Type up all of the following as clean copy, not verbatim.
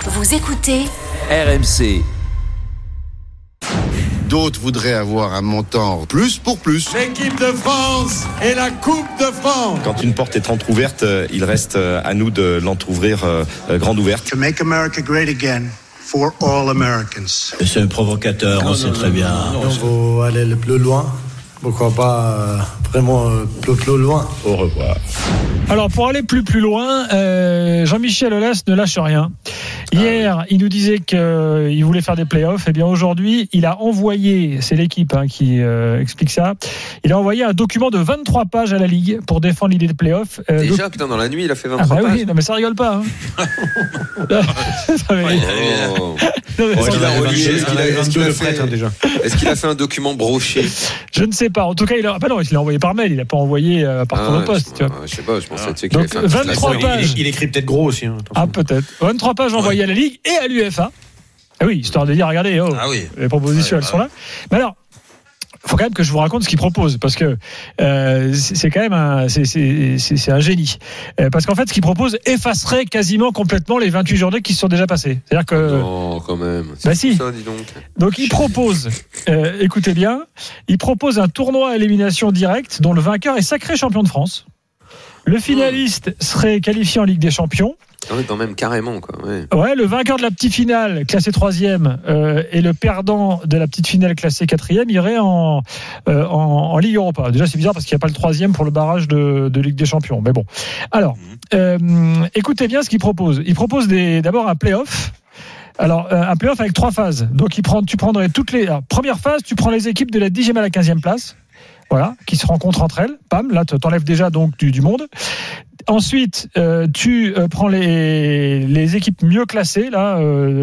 Vous écoutez RMC. D'autres voudraient avoir un montant plus pour plus. L'équipe de France et la Coupe de France. Quand une porte est entrouverte, il reste à nous de l'entrouvrir grande ouverte. To make America great again for all Americans. C'est un provocateur, on sait très bien. On va aller le plus loin. Pourquoi pas vraiment plus loin. Au revoir. Alors pour aller plus loin, Jean-Michel Aulas ne lâche rien. Hier, il nous disait qu'il voulait faire des playoffs. Et bien aujourd'hui, il a envoyé, c'est l'équipe qui explique ça, il a envoyé un document de 23 pages à la Ligue pour défendre l'idée de playoffs. Déjà, putain, dans la nuit, il a fait 23 pages. Oui, non mais ça rigole pas. Est-ce qu'il a fait un document broché? Je ne sais pas. En tout cas, il l'a envoyé par mail. Il n'a pas envoyé par ton poste. Je sais pas. Je pensais qu'il avait fait un 23 pages. Il écrit peut-être gros aussi. Peut-être. 23 pages envoyées à la Ligue et à l'UEFA. Ah oui, histoire de dire, regardez, les propositions, elles sont là. Mais alors, il faut quand même que je vous raconte ce qu'il propose, parce que c'est quand même c'est un génie. Parce qu'en fait, ce qu'il propose effacerait quasiment complètement les 28 journées qui se sont déjà passées. C'est-à-dire que... Non, quand même. Si. Ça, dis donc. Donc il propose, écoutez bien, il propose un tournoi à élimination directe dont le vainqueur est sacré champion de France. Le finaliste serait qualifié en Ligue des Champions. Oui, quand même, carrément, quoi. Ouais, le vainqueur de la petite finale, classé 3e, et le perdant de la petite finale, classé 4e, irait en Ligue Europa. Déjà, c'est bizarre parce qu'il n'y a pas le 3e pour le barrage de Ligue des Champions. Mais bon. Alors, écoutez bien ce qu'il propose. Il propose d'abord un play-off. Alors, un play-off avec 3 phases. Donc, tu prendrais toutes les... Alors, première phase, tu prends les équipes de la 10e à la 15e place. Voilà, qui se rencontrent entre elles. Pam, là, t'enlèves déjà donc du monde. Ensuite, tu prends les équipes mieux classées, là,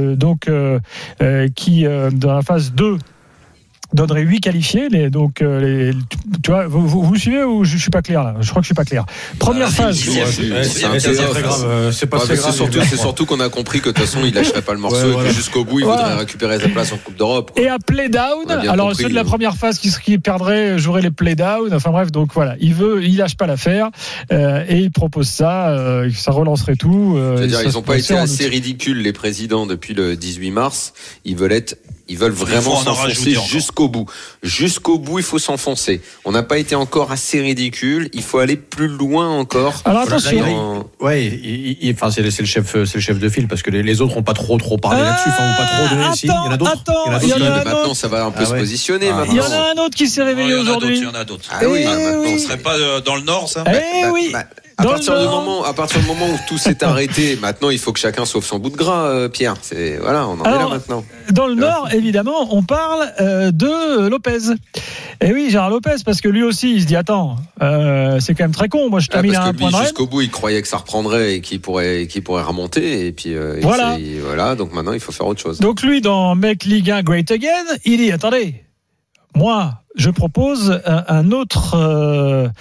qui, dans la phase 2, donnerait 8 qualifiés. Tu vois, vous suivez ou je suis pas clair là? Je crois que je suis pas clair. Première phase. C'est très grave. C'est surtout qu'on a compris que de toute façon il lâcherait pas le morceau et que jusqu'au bout il voudrait récupérer sa place en Coupe d'Europe. Et à play down. Alors ceux de la première phase qui perdraient joueraient les play down. Enfin bref, donc voilà, il lâche pas l'affaire et il propose ça. Ça relancerait tout. C'est-à-dire ils ont pas été assez ridicules les présidents depuis le 18 mars. Ils veulent vraiment s'enfoncer jusqu'au bout. Jusqu'au bout, il faut s'enfoncer. On n'a pas été encore assez ridicule. Il faut aller plus loin encore. Alors attention. C'est le chef de file parce que les autres n'ont pas trop parlé là-dessus. Enfin, pas trop donné. Il y en a d'autres. Maintenant, ça va un peu se positionner. Il y en a un autre qui s'est réveillé aujourd'hui. Il y en a d'autres. Ah oui. On serait pas dans le Nord, ça. Oui. À partir du moment où tout s'est arrêté, maintenant il faut que chacun sauve son bout de gras, Pierre. On en est là maintenant. Dans le Nord, évidemment, on parle de Lopez. Et oui, Gérard Lopez, parce que lui aussi, il se dit attends, c'est quand même très con. Moi, je termine à un point de Rennes. Jusqu'au bout, il croyait que ça reprendrait et qu'il pourrait remonter. Et puis voilà. Donc maintenant, il faut faire autre chose. Donc lui, dans Make Ligue 1 Great Again, il dit attendez, moi, je propose une autre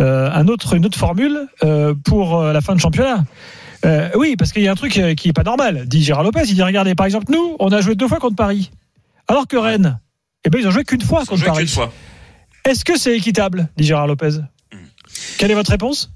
formule pour la fin de championnat. Oui, parce qu'il y a un truc qui est pas normal, dit Gérard Lopez. Il dit regardez, par exemple, nous, on a joué 2 fois contre Paris, alors que Rennes, ils ont joué qu'une fois contre Paris. Est-ce que c'est équitable, dit Gérard Lopez? Quelle est votre réponse?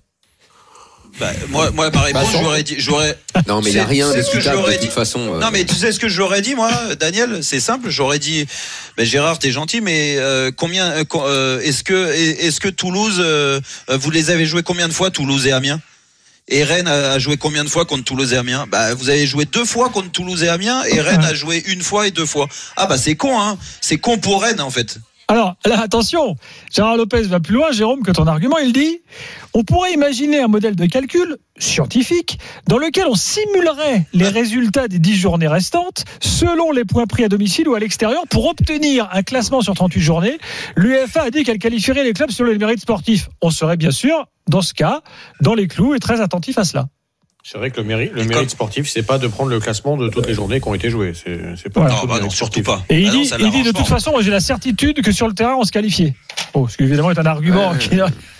Moi, ma réponse, j'aurais. Non, mais il n'y a rien d'équitable de toute façon. Non, mais tu sais ce que j'aurais dit, moi, Daniel? C'est simple. J'aurais dit, Gérard, t'es gentil, mais combien est-ce que Toulouse, vous les avez joués combien de fois, Toulouse et Amiens? Et Rennes a joué combien de fois contre Toulouse et Amiens? Vous avez joué 2 fois contre Toulouse et Amiens, et Rennes a joué 1 fois et 2 fois. C'est con, hein. C'est con pour Rennes, en fait. Alors, là, attention, Gérard Lopez va plus loin, Jérôme, que ton argument. Il dit, on pourrait imaginer un modèle de calcul scientifique dans lequel on simulerait les résultats des 10 journées restantes selon les points pris à domicile ou à l'extérieur pour obtenir un classement sur 38 journées. L'UEFA a dit qu'elle qualifierait les clubs selon les mérites sportifs. On serait bien sûr, dans ce cas, dans les clous et très attentif à cela. C'est vrai que le mérite sportif, c'est pas de prendre le classement de toutes les journées qui ont été jouées. C'est pas non, surtout pas. Et il dit de toute façon, moi j'ai la certitude que sur le terrain on se qualifiait. Ce qui évidemment est un argument qui.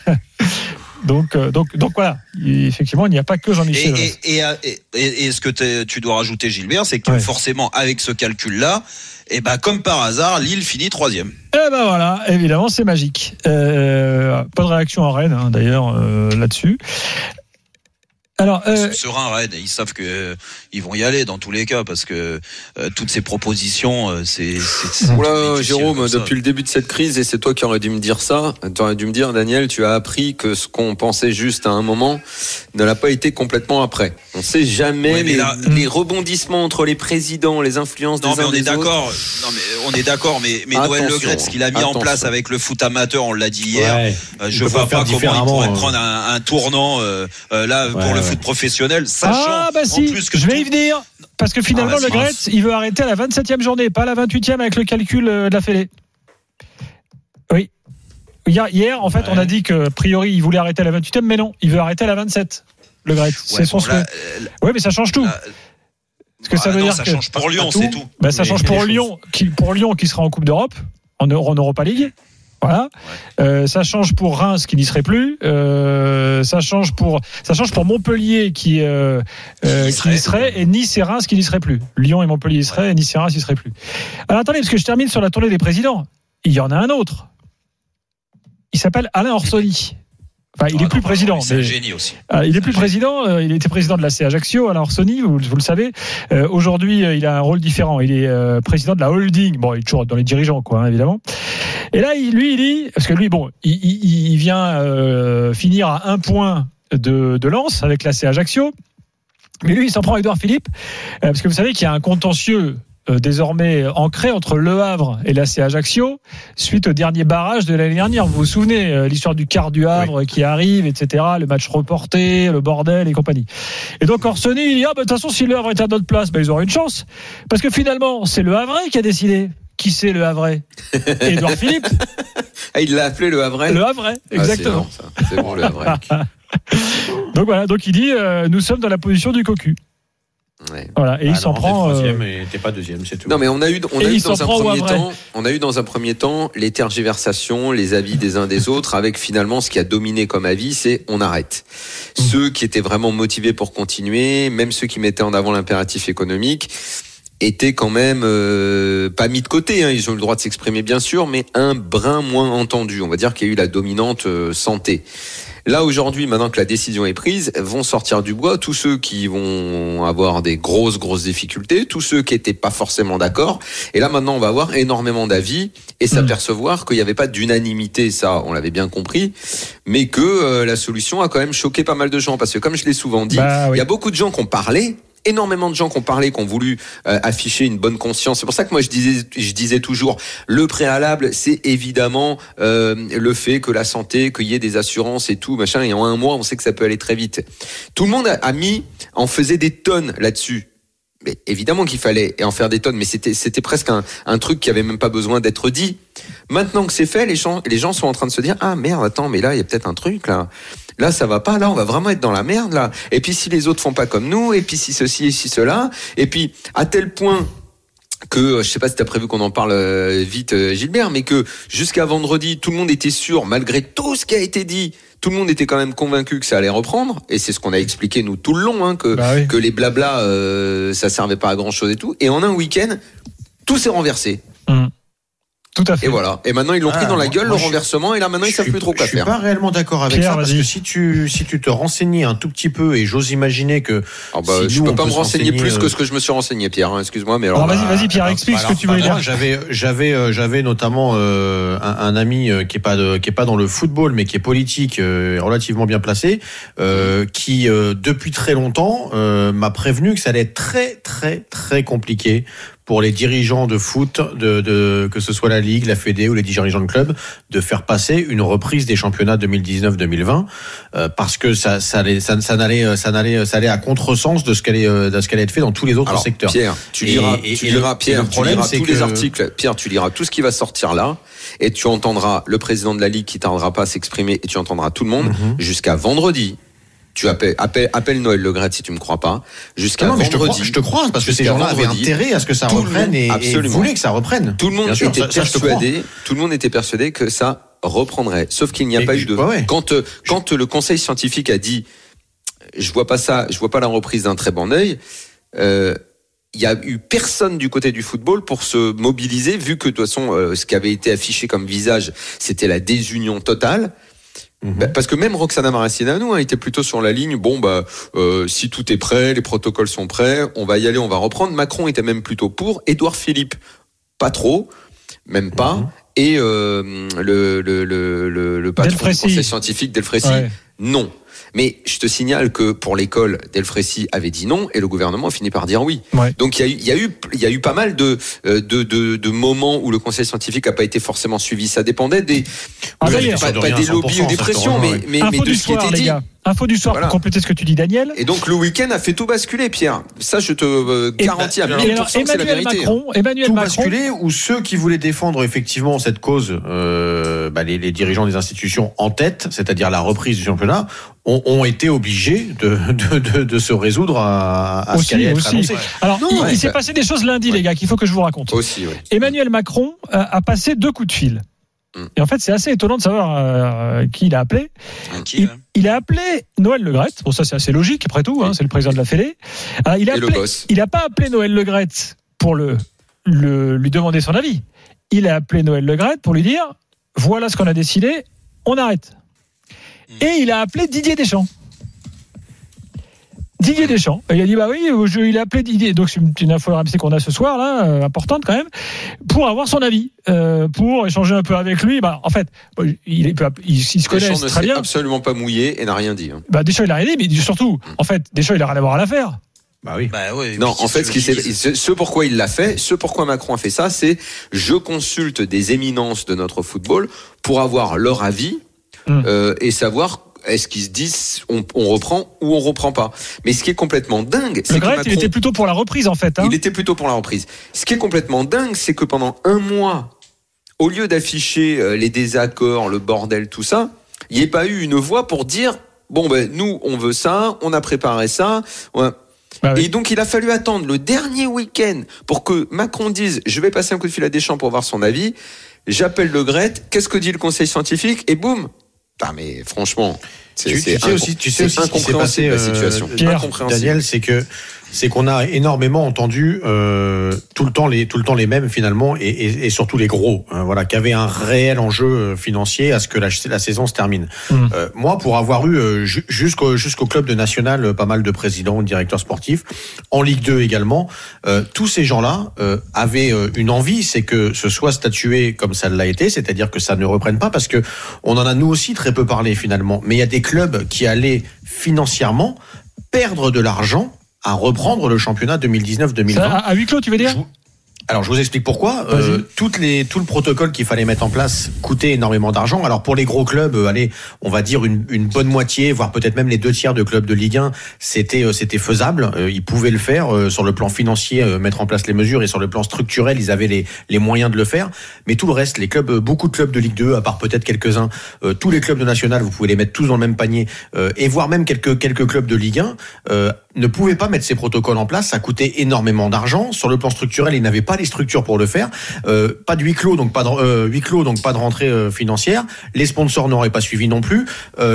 Donc voilà. Effectivement, il n'y a pas que Jean-Michel. Et ce que tu dois rajouter, Gilbert, c'est que forcément avec ce calcul-là, comme par hasard, Lille finit 3e. Voilà, évidemment, c'est magique. Pas de réaction à Rennes, d'ailleurs, là-dessus. Alors, ils sont sereins, Rennes, ils savent que ils vont y aller dans tous les cas parce que toutes ces propositions, c'est Oula, Jérôme, depuis le début de cette crise, et c'est toi qui aurais dû me dire ça, tu aurais dû me dire, Daniel, tu as appris que ce qu'on pensait juste à un moment ne l'a pas été complètement après. On sait jamais les rebondissements entre les présidents, les influences des uns des autres. Non, mais on est d'accord, mais Noël Le Graët, ce qu'il a mis en place avec le foot amateur, on l'a dit hier, je vois pas comment il pourrait prendre un tournant pour le foot professionnel, sachant en plus que je vais y venir, parce que finalement Le Graët, il veut arrêter à la 27e journée, pas à la 28e avec le calcul de la Fédé. Oui. Hier, en fait, on a dit que a priori, il voulait arrêter à la 28e, mais non, il veut arrêter à la 27. Le Graët, c'est son souhait. Oui, mais ça change tout. Parce que ça veut dire ça change pour Lyon, c'est tout. Ça change pour Lyon, qui sera en Coupe d'Europe, en Europa League. Voilà. Ça change pour Reims qui n'y serait plus. Ça change pour Montpellier qui y serait, et Nice et Reims qui n'y seraient plus. Lyon et Montpellier y seraient, et Nice et Reims y seraient plus. Alors attendez, parce que je termine sur la tournée des présidents. Il y en a un autre. Il s'appelle Alain Orsoni. Enfin, il est plus président. C'est un génie aussi. Il est plus président. Il était président de l'AC Ajaccio, Alain Orsoni, vous le savez. Aujourd'hui, il a un rôle différent. Il est président de la holding. Bon, il est toujours dans les dirigeants, quoi, hein, évidemment. Et là, il dit, parce que lui, il vient finir à 1 point de Lens avec l'AC Ajaccio. Mais lui, il s'en prend à Édouard Philippe, parce que vous savez qu'il y a un contentieux désormais ancré entre Le Havre et l'AC Ajaccio suite au dernier barrage de l'année dernière. Vous vous souvenez, l'histoire du quart du Havre qui arrive, etc., le match reporté, le bordel et compagnie. Et donc Orsoni, il dit, de toute façon, si Le Havre est à notre place, ils auront une chance. Parce que finalement, c'est le Havrais qui a décidé. Qui c'est le Havrais? Édouard Philippe. Il l'a appelé le Havrais. Le Havrais, exactement. C'est bon, le Havrais. Donc voilà, il dit, nous sommes dans la position du cocu. Ouais. Voilà, et il s'en prend. Troisième et t'es pas deuxième, c'est tout. Non, mais on a eu dans un premier temps les tergiversations, les avis des uns des autres, avec finalement ce qui a dominé comme avis, c'est on arrête. Ceux qui étaient vraiment motivés pour continuer, même ceux qui mettaient en avant l'impératif économique, étaient quand même pas mis de côté. Ils ont eu le droit de s'exprimer, bien sûr, mais un brin moins entendu. On va dire qu'il y a eu la dominante santé. Là, aujourd'hui, maintenant que la décision est prise, vont sortir du bois tous ceux qui vont avoir des grosses difficultés, tous ceux qui étaient pas forcément d'accord. Et là, maintenant, on va avoir énormément d'avis et s'apercevoir qu'il n'y avait pas d'unanimité, ça, on l'avait bien compris, mais que la solution a quand même choqué pas mal de gens. Parce que, comme je l'ai souvent dit, il y a beaucoup de gens qui ont parlé, énormément de gens qui ont parlé, qui ont voulu afficher une bonne conscience. C'est pour ça que moi je disais toujours, le préalable, c'est évidemment le fait que la santé, qu'il y ait des assurances et tout, machin, et en 1 mois, on sait que ça peut aller très vite. Tout le monde en faisait des tonnes là-dessus. Mais évidemment qu'il fallait en faire des tonnes, mais c'était presque un truc qui avait même pas besoin d'être dit. Maintenant que c'est fait, les gens sont en train de se dire, ah merde, attends, mais là il y a peut-être un truc là. Là, ça va pas. Là, on va vraiment être dans la merde, là. Et puis, si les autres font pas comme nous, et puis si ceci et si cela, et puis à tel point que, je sais pas si t'as prévu qu'on en parle vite, Gilbert, mais que jusqu'à vendredi, tout le monde était sûr, malgré tout ce qui a été dit, tout le monde était quand même convaincu que ça allait reprendre. Et c'est ce qu'on a expliqué nous tout le long, que les blabla, ça servait pas à grand chose et tout. Et en un week-end, tout s'est renversé. Tout à fait. Et voilà. Et maintenant, ils l'ont pris dans la gueule, le renversement, et là, maintenant, ils savent plus trop quoi faire. Je suis pas réellement d'accord avec ça, parce que si tu te renseignais un tout petit peu, et j'ose imaginer que. Je peux pas me renseigner plus que ce que je me suis renseigné, Pierre, excuse-moi, mais alors. Vas-y, Pierre, explique ce que tu voulais dire. J'avais notamment, un ami, qui est pas dans le football, mais qui est politique, relativement bien placé, qui, depuis très longtemps, m'a prévenu que ça allait être très, très, très compliqué pour les dirigeants de foot, que ce soit la Ligue, la Fédé ou les dirigeants de club, de faire passer une reprise des championnats 2019-2020, parce que ça allait à contresens de ce qu'allait être fait dans tous les autres secteurs. Pierre, tu liras tous les articles. Pierre, tu liras tout ce qui va sortir là, et tu entendras le président de la Ligue qui tardera pas à s'exprimer, et tu entendras tout le monde jusqu'à vendredi. Tu appelle Noël Le Graët si tu me crois pas. Jusqu'à vendredi. Je te crois, parce que ces gens-là avaient intérêt à ce que ça reprenne et voulaient que ça reprenne. Tout le monde était persuadé que ça reprendrait. Sauf qu'il n'y a pas eu de. Quand le conseil scientifique a dit, je vois pas la reprise d'un très bon œil. Il y a eu personne du côté du football pour se mobiliser, vu que de toute façon, ce qui avait été affiché comme visage, c'était la désunion totale. Parce que même Roxana Maracineanu était plutôt sur la ligne. Si tout est prêt, les protocoles sont prêts, on va y aller, on va reprendre. Macron était même plutôt pour. Édouard Philippe, pas trop, même pas. Et le patron du conseil scientifique Delfrécy, non. Mais je te signale que pour l'école, Delfrécy avait dit non et le gouvernement a fini par dire oui. Ouais. Donc il y a eu pas mal de moments où le conseil scientifique a pas été forcément suivi. Ça dépendait des pas des lobbies ou des pressions, mais de ce qui était dit. Info du soir pour compléter ce que tu dis, Daniel. Et donc le week-end a fait tout basculer, Pierre. Ça, je te garantis à 1000% que c'est la vérité. Emmanuel Macron basculer, ou ceux qui voulaient défendre effectivement cette cause, les dirigeants des institutions en tête, c'est-à-dire la reprise du championnat, ont été obligés de se résoudre à ce qui allait être annoncé. Alors, il s'est passé des choses lundi, les gars, qu'il faut que je vous raconte. Aussi, Emmanuel Macron a passé 2 coups de fil. Et en fait, c'est assez étonnant de savoir qui il a appelé. Il a appelé Noël Le Graët. Bon, ça, c'est assez logique, après tout. C'est le président de la Fédé. Il n'a pas appelé Noël Le Graët pour lui demander son avis. Il a appelé Noël Le Graët pour lui dire voilà ce qu'on a décidé, on arrête. Et il a appelé Didier Deschamps. Et il a dit il a appelé Didier, donc c'est une info RMC qu'on a ce soir là, importante quand même, pour avoir son avis, pour échanger un peu avec lui. En fait, ils se connaissent très bien. Deschamps ne s'est absolument pas mouillé et n'a rien dit. Deschamps il a rien dit, mais surtout, en fait, Deschamps il a rien à voir à l'affaire. Oui. Non, en fait, ce pourquoi il l'a fait, ce pourquoi Macron a fait ça, c'est je consulte des éminences de notre football pour avoir leur avis et savoir. Est-ce qu'ils se disent on reprend ou on reprend pas? Mais ce qui est complètement dingue, c'est que Macron, il était plutôt pour la reprise en fait. Il était plutôt pour la reprise. Ce qui est complètement dingue, c'est que pendant un mois, au lieu d'afficher les désaccords, le bordel, tout ça, il n'y ait pas eu une voix pour dire nous on veut ça, on a préparé ça. Et donc il a fallu attendre le dernier week-end pour que Macron dise je vais passer un coup de fil à Deschamps pour voir son avis. J'appelle Le Graët. Qu'est-ce que dit le conseil scientifique? Et boum. Mais franchement, tu sais aussi ce qui s'est passé, la situation. Daniel, c'est qu'on a énormément entendu tout le temps les mêmes finalement et surtout les gros, qui avaient un réel enjeu financier à ce que la saison se termine. Moi, pour avoir eu jusqu'au club de national pas mal de présidents, directeurs sportifs, en Ligue 2 également, tous ces gens-là avaient une envie, c'est que ce soit statué comme ça l'a été, c'est-à-dire que ça ne reprenne pas, parce que on en a nous aussi très peu parlé finalement. Mais il y a des clubs qui allaient financièrement perdre de l'argent à reprendre le championnat 2019-2020. À huis clos, tu veux dire ? Alors, je vous explique pourquoi. Tout le protocole qu'il fallait mettre en place coûtait énormément d'argent. Alors, pour les gros clubs, on va dire une bonne moitié, voire peut-être même les 2/3 de clubs de Ligue 1, c'était faisable. Ils pouvaient le faire sur le plan financier, mettre en place les mesures, et sur le plan structurel, ils avaient les moyens de le faire. Mais tout le reste, les clubs, beaucoup de clubs de Ligue 2, à part peut-être quelques-uns, tous les clubs de national, vous pouvez les mettre tous dans le même panier, et voire même quelques clubs de Ligue 1, ne pouvaient pas mettre ces protocoles en place. Ça coûtait énormément d'argent. Sur le plan structurel, ils n'avaient pas les structures pour le faire. Pas de huis clos, donc pas de rentrée financière. Les sponsors n'auraient pas suivi non plus.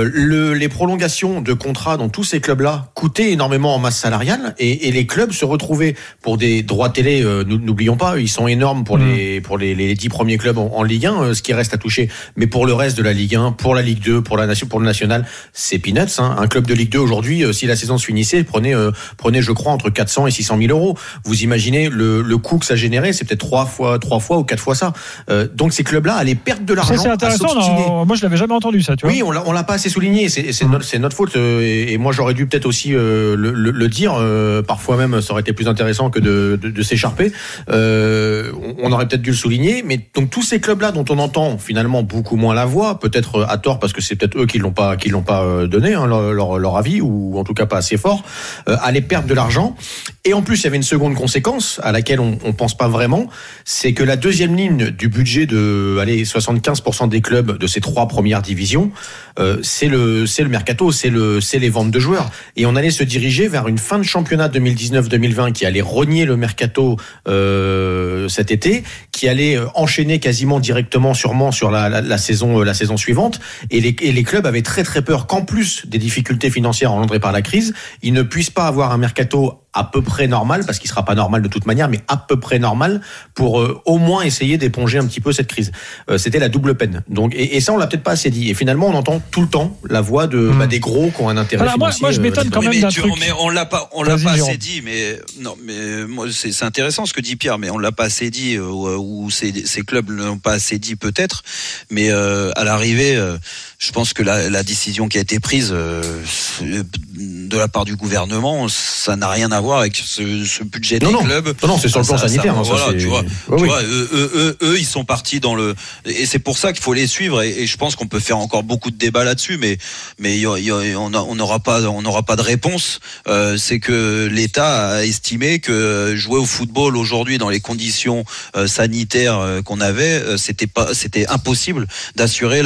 Les prolongations de contrats dans tous ces clubs-là coûtaient énormément en masse salariale, et les clubs se retrouvaient pour des droits télé. N'oublions pas, ils sont énormes pour les 10 premiers clubs en Ligue 1, ce qui reste à toucher. Mais pour le reste de la Ligue 1, pour la Ligue 2, pour le national, c'est peanuts. Un club de Ligue 2 aujourd'hui, si la saison se finissait, prenez, je crois, entre 400 et 600 000 euros. Vous imaginez le coût que ça générait, c'est peut-être 3 fois ou 4 fois ça. Donc ces clubs-là allaient perdre de l'argent. Ça, c'est intéressant. Moi, je l'avais jamais entendu, ça. Tu vois. Oui, on l'a pas assez souligné. C'est notre faute. Et moi, j'aurais dû peut-être aussi le dire. Parfois même, ça aurait été plus intéressant que de s'écharper. On aurait peut-être dû le souligner. Mais donc tous ces clubs-là dont on entend finalement beaucoup moins la voix, peut-être à tort, parce que c'est peut-être eux qui l'ont pas donné leur avis, ou en tout cas pas assez fort, allaient perdre de l'argent. Et en plus, il y avait une seconde conséquence à laquelle on pense pas vraiment, c'est que la deuxième ligne du budget de 75% des clubs de ces 3 premières divisions, c'est le mercato, c'est les ventes de joueurs. Et on allait se diriger vers une fin de championnat 2019-2020 qui allait rogner le mercato cet été, qui allait enchaîner quasiment directement sûrement sur la saison suivante. Et les clubs avaient très très peur qu'en plus des difficultés financières engendrées par la crise, ils ne puissent pas avoir un mercato à peu près normal, parce qu'il sera pas normal de toute manière, mais à peu près normal pour au moins essayer d'éponger un petit peu cette crise. C'était la double peine. Donc, et ça, on l'a peut-être pas assez dit. Et finalement, on entend tout le temps la voix des gros qui ont un intérêt financier. Moi, je m'étonne quand même d'un truc. Mais on l'a pas assez dit. Mais non, mais moi, c'est intéressant ce que dit Pierre, mais on l'a pas assez dit, ou ces clubs l'ont pas assez dit peut-être. Mais à l'arrivée, je pense que la décision qui a été prise de la part du gouvernement, ça n'a rien à voir avec ce budget des clubs. Non, c'est sur le plan sanitaire. Voilà, tu vois, eux, ils sont partis dans le, et c'est pour ça qu'il faut les suivre. Et je pense qu'on peut faire encore beaucoup de débats là-dessus, mais on n'aura pas de réponse. C'est que l'État a estimé que jouer au football aujourd'hui dans les conditions sanitaires qu'on avait, c'était impossible d'assurer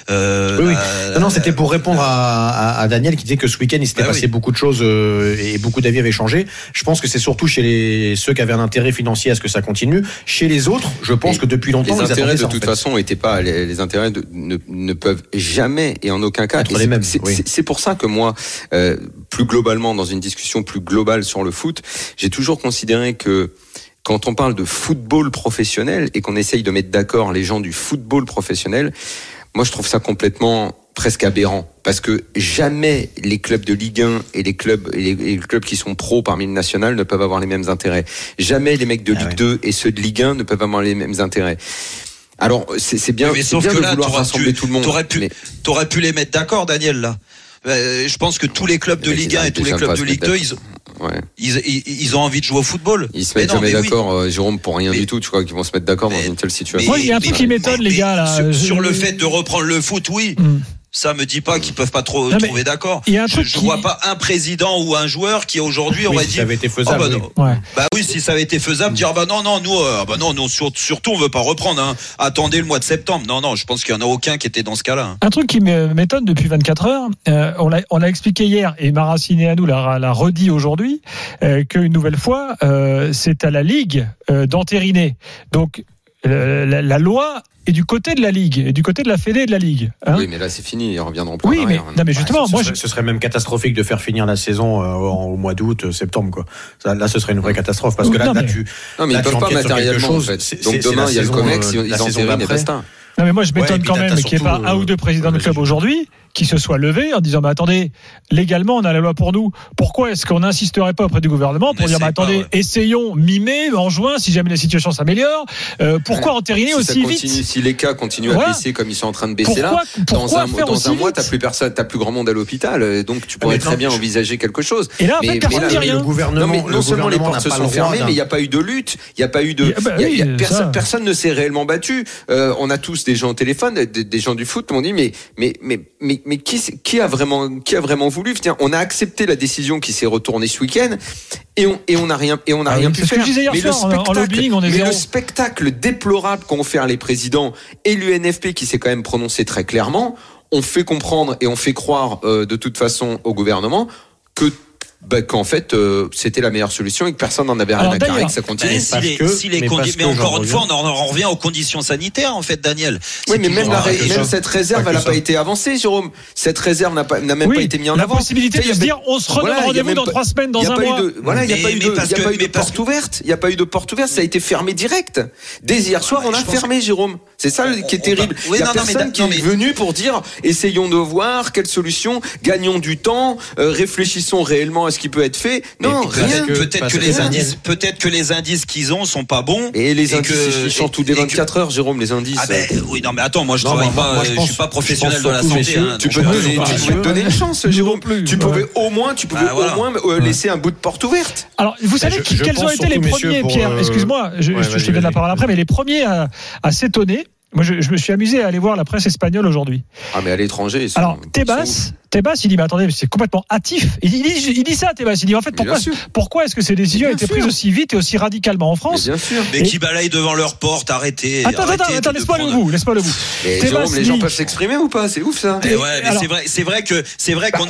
Non, c'était pour répondre à Daniel qui disait que ce week-end il s'était passé beaucoup de choses et beaucoup d'avis avaient changé. Je pense que c'est surtout chez ceux qui avaient un intérêt financier à ce que ça continue. Chez les autres, je pense que depuis longtemps les intérêts de toute façon étaient pas les intérêts ne peuvent jamais et en aucun cas être les mêmes. C'est pour ça que moi, plus globalement dans une discussion plus globale sur le foot, j'ai toujours considéré que quand on parle de football professionnel et qu'on essaye de mettre d'accord les gens du football professionnel, moi je trouve ça complètement presque aberrant, parce que jamais les clubs de Ligue 1 et les clubs qui sont pros parmi le national ne peuvent avoir les mêmes intérêts. Jamais les mecs de Ligue 2 et ceux de Ligue 1 ne peuvent avoir les mêmes intérêts. Alors c'est bien, mais sauf bien que de là, vouloir rassembler tout le monde. T'aurais pu les mettre d'accord, Daniel, là. Je pense que tous les clubs de Ligue 1 et tous les clubs de Ligue 2, ils ont envie de jouer au football. Ils se mettent jamais d'accord, Jérôme, pour rien du tout. Tu crois qu'ils vont se mettre d'accord dans une telle situation? Moi, il y a un truc qui m'étonne, les gars, là. Sur le fait de reprendre le foot, oui. Ça me dit pas qu'ils peuvent pas trouver d'accord. Je vois pas un président ou un joueur qui aujourd'hui aurait dit. Si ça avait été faisable. Bah oui, si ça avait été faisable, dire nous surtout on veut pas reprendre. Hein. Attendez le mois de septembre. Non, je pense qu'il y en a aucun qui était dans ce cas-là. Un truc qui m'étonne depuis 24 heures, on l'a expliqué hier et Mara Cineanu l'a redit aujourd'hui, qu'une nouvelle fois, c'est à la Ligue d'entériner. Donc la loi est du côté de la Ligue et du côté de la Fédé de la Ligue. Oui, mais là c'est fini, ils reviendront plus. Oui, mais justement, ce serait même catastrophique de faire finir la saison au mois d'août, septembre, quoi. Là, ce serait une vraie catastrophe parce que là, ils peuvent pas matériellement. En fait. Donc demain, il y a le Comex, ils entérinent et basta. Non, mais moi je m'étonne quand même qu'il n'y ait pas un ou deux présidents de club aujourd'hui qui se soient levés en disant attendez, légalement on a la loi pour nous, pourquoi est-ce qu'on n'insisterait pas auprès du gouvernement pour dire attendez, essayons mi-mai, en juin, si jamais la situation s'améliore, pourquoi entériner aussi vite? Si les cas continuent à baisser comme ils sont en train de baisser dans un mois t'as plus grand monde à l'hôpital, donc tu pourrais très bien envisager quelque chose. Et là, en fait, personne ne dit rien. Non seulement les portes se sont fermées, mais il n'y a pas eu de lutte, il n'y a pas eu de personne ne s'est réellement battu. On a tous des gens au téléphone, des gens du foot m'ont dit mais qui a vraiment voulu? On a accepté la décision qui s'est retournée ce week-end et on n'a rien pu faire. Mais le spectacle déplorable qu'ont fait les présidents et l'UNFP qui s'est quand même prononcé très clairement, on fait comprendre et on fait croire de toute façon au gouvernement qu'en fait c'était la meilleure solution et que personne n'en avait rien à carrer, que ça continue. Mais encore une fois, on en revient aux conditions sanitaires, en fait, Daniel. Oui, mais même cette réserve, elle n'a pas été avancée, Jérôme. Cette réserve n'a même pas été mise en avant. La possibilité de se dire, on se redonne rendez-vous dans 3 semaines, dans un mois. Il n'y a pas eu de porte ouverte. Il n'y a pas eu de porte ouverte. Ça a été fermé direct. Dès hier soir, on a fermé, Jérôme. C'est ça qui est terrible. Il n'y a personne qui est venu pour dire, essayons de voir quelle solution, gagnons du temps, réfléchissons réellement à ce qui peut être fait. Non, rien. Peut-être que les indices qu'ils ont sont pas bons. Et les indices, ils changent tous les 24 heures, Jérôme, les indices. Oui, non, mais attends, moi je travaille pas, je suis pas professionnel de la santé. Tu peux te donner une chance, Jérôme. Tu pouvais au moins laisser un bout de porte ouverte. Alors, vous savez quels ont été les premiers, Pierre? Excuse-moi, je te donne la parole après, mais les premiers à s'étonner. Moi, je me suis amusé à aller voir la presse espagnole aujourd'hui. Ah, mais à l'étranger. Alors, Tebas, il dit, mais attendez, c'est complètement hâtif. Il dit ça, Tebas. Il dit, en fait, pourquoi est-ce que ces décisions ont été prises aussi vite et aussi radicalement en France? Bien sûr. Mais qui balayent devant leur porte, arrêtez. Attends, laisse-moi le bout. Mais Jérôme, les gens peuvent s'exprimer ou pas? C'est ouf, ça. C'est vrai qu'on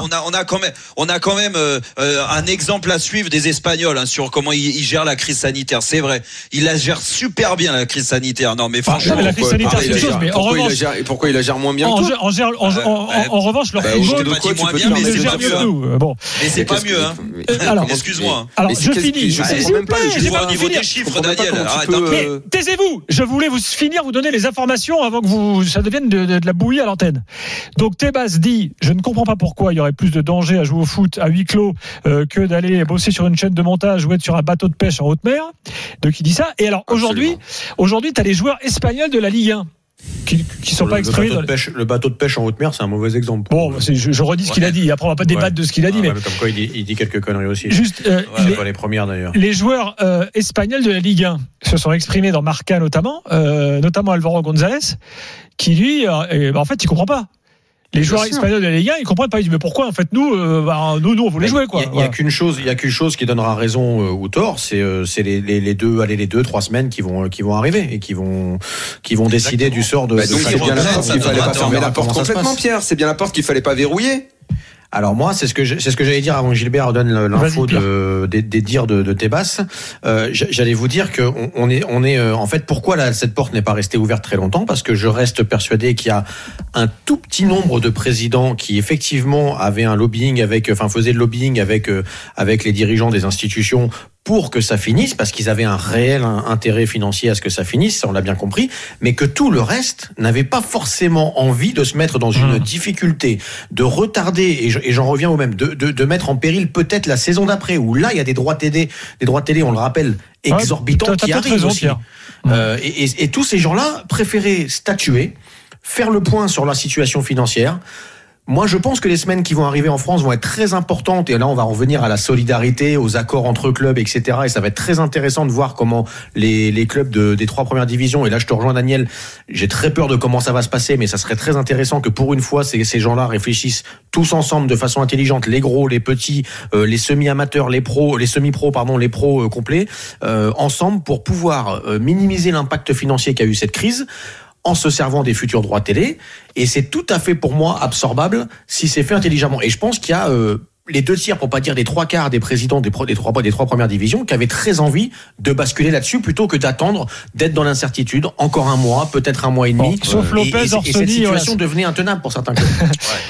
a quand même un exemple à suivre des Espagnols, sur comment ils gèrent la crise sanitaire. C'est vrai. Ils la gèrent super bien, la crise sanitaire. Non, mais franchement. La crise sanitaire, c'est une chose, mais en revanche. Pourquoi il la gère moins bien? En revanche, leur Bah, football. je t'ai pas dit moins bien, mais c'est déjà mieux que nous. Bon. Mais c'est pas mieux, hein. Alors, excuse-moi. Alors, je finis. Je même pas Je vois au niveau des chiffres, Daniel. Arrête un peu. Mais taisez-vous. Je voulais vous finir, vous donner les informations avant que ça devienne de la bouillie à l'antenne. Donc Tebas dit, je ne comprends pas pourquoi il y aurait plus de danger à jouer au foot à huis clos que d'aller bosser sur une chaîne de montage ou être sur un bateau de pêche en haute mer. Donc il dit ça. Et alors aujourd'hui, tu as les joueurs espagnols de la Ligue 1 qui sont pas exprimés. Le bateau de pêche en haute mer, c'est un mauvais exemple. Bon, je redis ce qu'il a dit. Après, on va pas débattre de ce qu'il a dit, mais comme quoi il dit quelques conneries aussi. Juste, c'est pas les premières d'ailleurs. Les joueurs espagnols de la Ligue 1 se sont exprimés dans Marca notamment Alvaro González, qui lui, en fait, il comprend pas. Les joueurs espagnols de la Ligue 1, ils comprennent pas. Ils disent mais pourquoi en fait nous on voulait jouer quoi. Il y a qu'une chose qui donnera raison ou tort, c'est les 2-3 semaines qui vont arriver et qui vont décider du sort de. Donc c'est bien la porte qu'il fallait pas fermer la porte complètement, Pierre. C'est bien la porte qu'il fallait pas verrouiller. Alors moi, c'est ce que j'allais dire avant que Gilbert donne l'info des dires de Tebas. J'allais vous dire que on est en fait pourquoi cette porte n'est pas restée ouverte très longtemps, parce que je reste persuadé qu'il y a un tout petit nombre de présidents qui effectivement avaient un lobbying faisaient le lobbying avec les dirigeants des institutions pour que ça finisse, parce qu'ils avaient un réel intérêt financier à ce que ça finisse, ça on l'a bien compris, mais que tout le reste n'avait pas forcément envie de se mettre dans une difficulté, de retarder, et j'en reviens au même, de mettre en péril peut-être la saison d'après, où là il y a des droits télé, on le rappelle, exorbitants qui arrivent aussi. Et tous ces gens-là préféraient statuer, faire le point sur la situation financière. Moi, je pense que les semaines qui vont arriver en France vont être très importantes. Et là, on va revenir à la solidarité, aux accords entre clubs, etc. Et ça va être très intéressant de voir comment les clubs des 3 premières divisions, et là, je te rejoins, Daniel, j'ai très peur de comment ça va se passer, mais ça serait très intéressant que pour une fois, ces gens-là réfléchissent tous ensemble de façon intelligente, les gros, les petits, les semi-amateurs, les semi-pros, les pros complets, ensemble pour pouvoir minimiser l'impact financier qu'a eu cette crise, en se servant des futurs droits télé, et c'est tout à fait pour moi absorbable si c'est fait intelligemment. Et je pense qu'il y a les 2/3, pour pas dire les 3/4 des présidents des 3 premières divisions qui avaient très envie de basculer là-dessus plutôt que d'attendre, d'être dans l'incertitude encore un mois, peut-être un mois et demi. Sauf Lopez, et cette situation devenait intenable pour certains clubs.